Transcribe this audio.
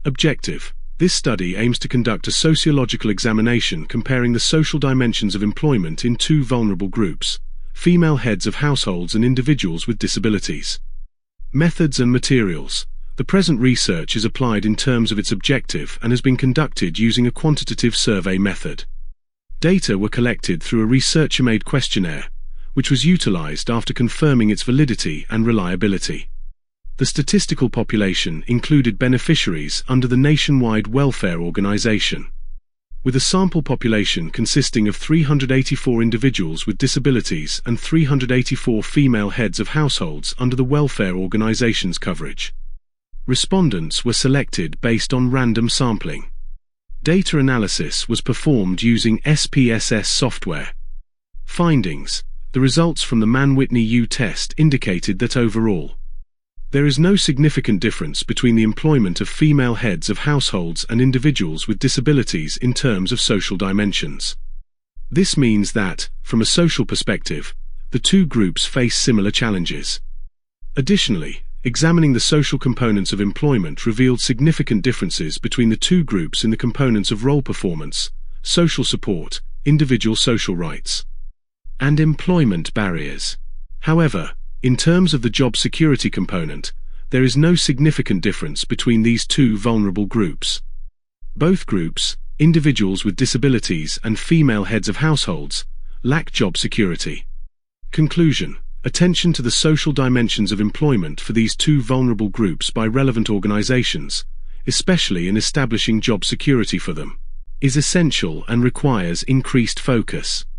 Objective. This study aims to conduct a sociological examination comparing the social dimensions of employment in two vulnerable groups: female heads of households and individuals with disabilities. Methods and materials. The present research is applied in terms of its objective and has been conducted using a quantitative survey method. Data were collected through a researcher-made questionnaire, which was utilized after confirming its validity and reliability. The statistical population included beneficiaries under the Nationwide Welfare Organization. With a sample population consisting of 384 individuals with disabilities and 384 female heads of households under the welfare organization's coverage. Respondents were selected based on random sampling. Data analysis was performed using SPSS software. Findings. The results from the Mann-Whitney U test indicated that overall, there is no significant difference between the employment of female heads of households and individuals with disabilities in terms of social dimensions. This means that, from a social perspective, the two groups face similar challenges. Additionally, examining the social components of employment revealed significant differences between the two groups in the components of role performance, social support, individual social rights, and employment barriers. However, in terms of the job security component, there is no significant difference between these two vulnerable groups. Both groups, individuals with disabilities and female heads of households, lack job security. Conclusion. Attention to the social dimensions of employment for these two vulnerable groups by relevant organizations, especially in establishing job security for them, is essential and requires increased focus.